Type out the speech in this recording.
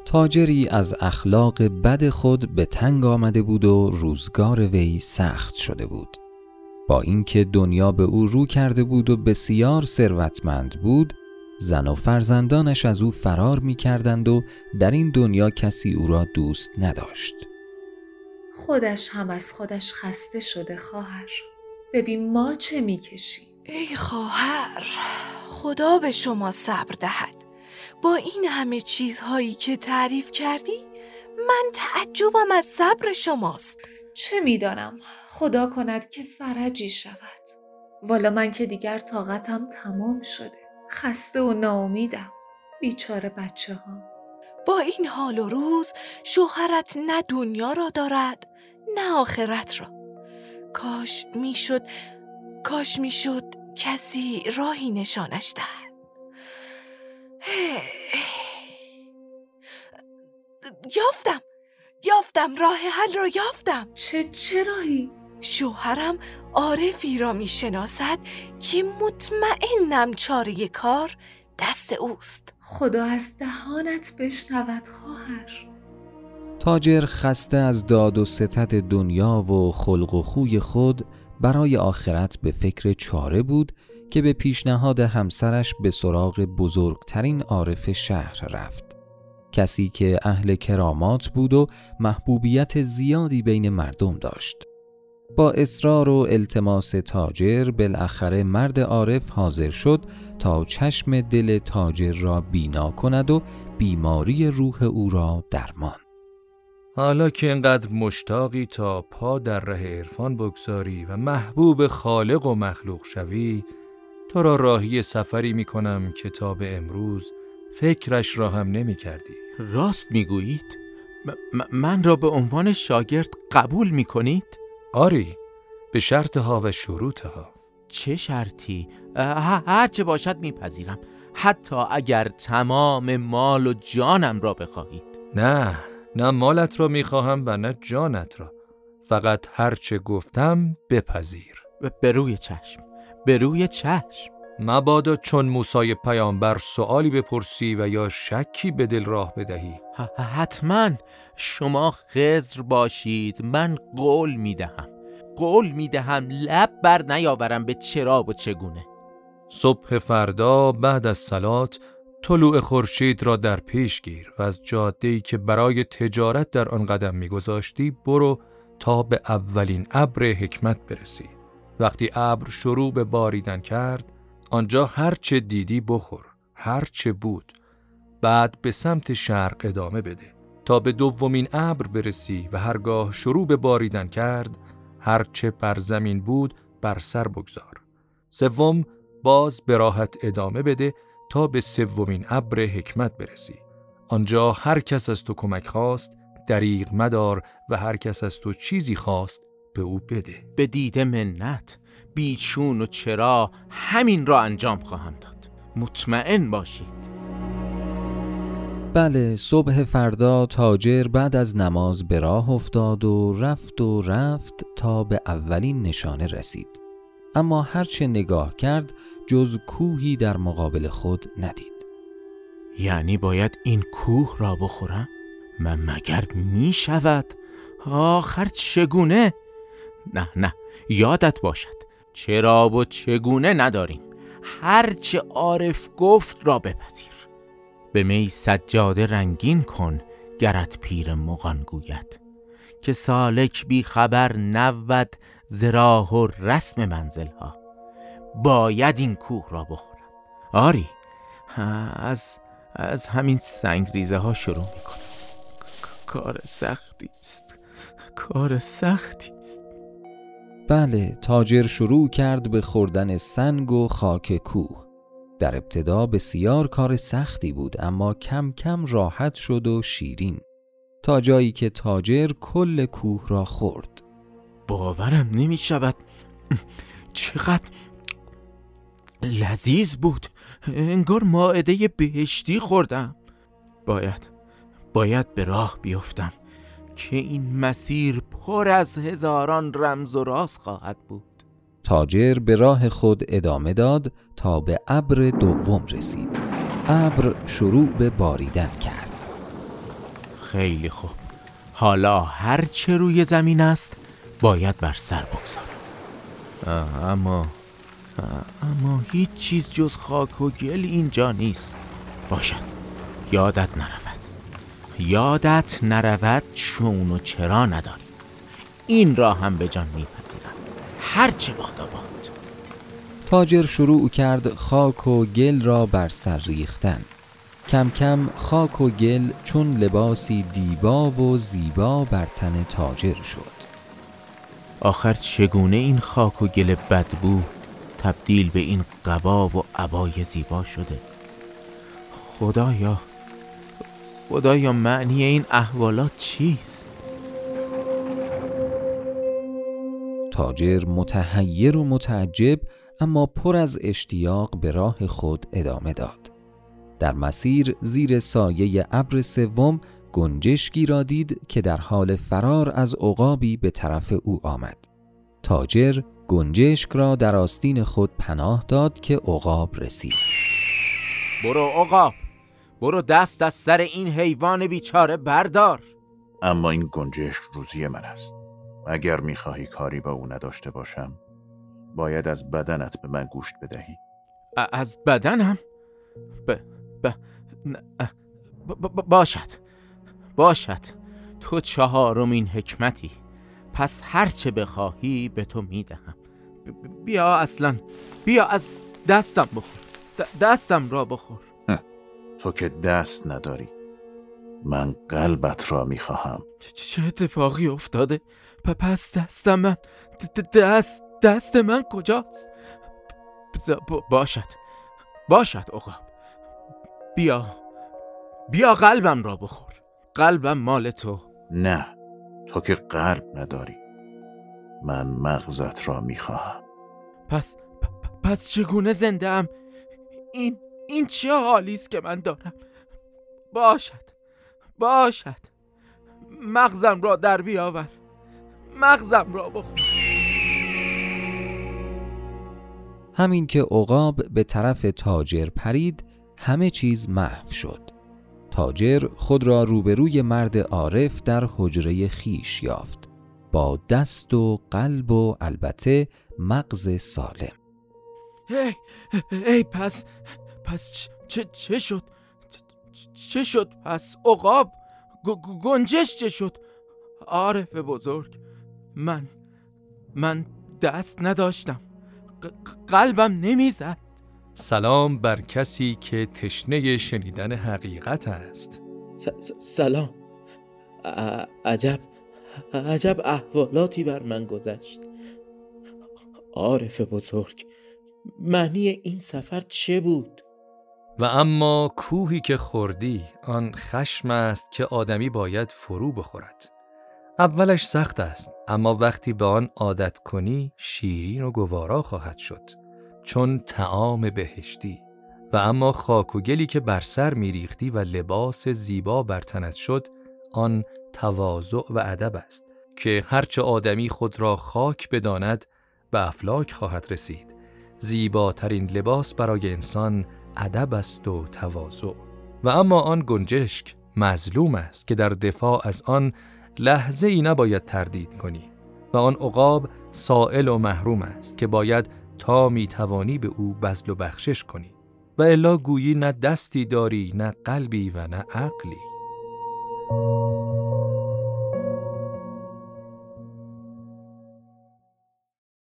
تاجری از اخلاق بد خود به تنگ آمده بود و روزگار وی سخت شده بود. با اینکه دنیا به او رو کرده بود و بسیار ثروتمند بود، زن و فرزندانش از او فرار می کردند و در این دنیا کسی او را دوست نداشت. خودش هم از خودش خسته شده خواهر. ببین ما چه می کشیم. ای خواهر، خدا به شما صبر دهد. با این همه چیزهایی که تعریف کردی، من تعجبم از صبر شماست. چه میدانم، خدا کند که فرجی شود. والا من که دیگر طاقتم تمام شده. خسته و ناامیدم. بیچاره بچه ها. با این حال و روز شوهرت نه دنیا را دارد نه آخرت را. کاش میشد کسی راهی نشانش دهد. یافتم راه حل را یافتم. چه راهی؟ شوهرم عارفی را میشناسد که مطمئنم چاره کار دست اوست. خدا از دهانت بشنود خواهر. تاجر خسته از داد و ستد دنیا و خلق و خوی خود برای آخرت به فکر چاره بود که به پیشنهاد همسرش به سراغ بزرگترین عارف شهر رفت. کسی که اهل کرامات بود و محبوبیت زیادی بین مردم داشت. با اصرار و التماس تاجر بالاخره مرد عارف حاضر شد تا چشم دل تاجر را بینا کند و بیماری روح او را درمان. حالا که اینقدر مشتاقی تا پا در ره عرفان بگذاری و محبوب خالق و مخلوق شوی، تو را راهی سفری می کنم که تا به امروز فکرش را هم نمی کردی. راست می گویید؟ من را به عنوان شاگرد قبول می کنید؟ آری، به شرطها و شروطها. چه شرطی؟ هر چه باشد می پذیرم، حتی اگر تمام مال و جانم را بخواهید. نه مالت را می خواهم و نه جانت را. فقط هر چه گفتم بپذیر. به روی چشم. مبادا چون موسی پیامبر سؤالی بپرسی و یا شکی به دل راه بدهی. حتما. شما خضر باشید، من قول میدهم لب بر نیاورم به چرا و چگونه. صبح فردا بعد از صلات طلوع خورشید را در پیش گیر و از جاده‌ای که برای تجارت در آن قدم می‌گذاشتی برو تا به اولین ابر حکمت برسی. وقتی ابر شروع به باریدن کرد، آنجا هر چه دیدی بخور، هر چه بود. بعد به سمت شرق ادامه بده تا به دومین ابر برسی و هرگاه شروع به باریدن کرد، هر چه بر زمین بود بر سر بگذار. سوم باز به راحت ادامه بده تا به سومین ابر حکمت برسی. آنجا هر کس از تو کمک خواست دریغ مدار و هر کس از تو چیزی خواست به او بده. به دیده منت، بیچون و چرا همین را انجام خواهم داد. مطمئن باشید. بله، صبح فردا تاجر بعد از نماز به راه افتاد و رفت تا به اولین نشانه رسید. اما هرچه نگاه کرد جز کوهی در مقابل خود ندید. یعنی باید این کوه را بخورم؟ من مگر می شود؟ آخر چگونه؟ نه یادت باشد چرا و چگونه نداریم. هرچه عارف گفت را بپذیر. به می سجاده رنگین کن گرت پیر مغان گوید، که سالک بی خبر نبود ز راه و رسم منزل ها. باید این کوه را بخورم. آری، از همین سنگریزه ها شروع می کنم. کار سختی است. بله، تاجر شروع کرد به خوردن سنگ و خاک کوه. در ابتدا بسیار کار سختی بود، اما کم کم راحت شد و شیرین، تا جایی که تاجر کل کوه را خورد. باورم نمی شود. چقدر لذیذ بود. انگار مائده بهشتی خوردم. باید به راه بیفتم که این مسیر پر از هزاران رمز و راز خواهد بود. تاجر به راه خود ادامه داد تا به ابر دوم رسید. ابر شروع به باریدن کرد. خیلی خوب. حالا هر چه روی زمین است باید بر سر بگذارم. اما هیچ چیز جز خاک و گل اینجا نیست. باشد، یادت نرود چون و چرا نداری. این را هم به جان میپذیرم، هر چه باد. تاجر شروع کرد خاک و گل را بر سر ریختن. کم کم خاک و گل چون لباسی دیبا و زیبا بر تن تاجر شد. آخر چگونه این خاک و گل بدبو تبدیل به این قبا و عبای زیبا شده؟ خدایا معنی این احوالات چیست؟ تاجر متحیر و متعجب اما پر از اشتیاق به راه خود ادامه داد. در مسیر زیر سایه ابر سوم گنجشکی را دید که در حال فرار از عقابی به طرف او آمد. تاجر گنجشک را در آستین خود پناه داد که عقاب رسید. برو عقاب، برو دست از سر این حیوان بیچاره بردار. اما این گنجشک روزی من است. اگر میخواهی کاری با او نداشته باشم باید از بدنت به من گوشت بدهی. از بدنم؟ باشد. تو چهارمین حکمتی. پس هر چه بخواهی به تو میدهم. بیا از دستم بخور. دستم را بخور. تو که دست نداری، من قلبت را میخواهم. چه اتفاقی افتاده؟ پس دست من کجاست؟ باشد عقاب. بیا قلبم را بخور. قلبم مال تو. نه، تو که قلب نداری، من مغزت را میخواهم. پس چگونه زنده ام؟ این چه حالی است که من دارم؟ باشد. مغزم را در بیاور. مغزم را بخور. همین که عقاب به طرف تاجر پرید همه چیز محو شد. تاجر خود را روبروی مرد عارف در حجره خیش یافت با دست و قلب و البته مغز سالم. پس چه شد؟ چه شد پس عقاب؟ گنجش چه شد؟ عارف بزرگ، من دست نداشتم، قلبم نمیزد. سلام بر کسی که تشنه شنیدن حقیقت است. سلام. عجب احوالاتی بر من گذشت. عارف بزرگ، معنی این سفر چه بود؟ و اما کوهی که خوردی آن خشم است که آدمی باید فرو بخورد. اولش سخت است، اما وقتی به آن عادت کنی شیرین و گوارا خواهد شد، چون طعام بهشتی. و اما خاک و گلی که بر سر میریختی و لباس زیبا بر تنت شد، آن تواضع و ادب است که هرچه آدمی خود را خاک بداند به افلاک خواهد رسید. زیباترین لباس برای انسان ادب است و تواضع. و اما آن گنجشک مظلوم است که در دفاع از آن لحظه ای نباید تردید کنی. و آن عقاب سائل و محروم است که باید تا میتوانی به او بذل و بخشش کنی. و الا گویی نه دستی داری، نه قلبی و نه عقلی.